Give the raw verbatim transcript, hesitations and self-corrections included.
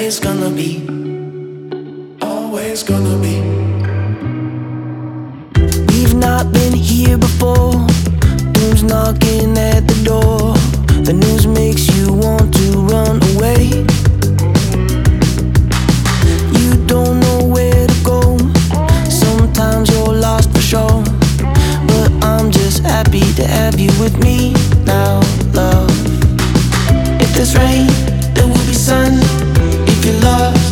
always gonna be, always gonna be. We've not been here before. Doom's knocking at the door. The news makes you want to run away. You don't know where to go. Sometimes you're lost for sure. But I'm just happy to have you with me now, love. If there's rain, there will be sun. If you love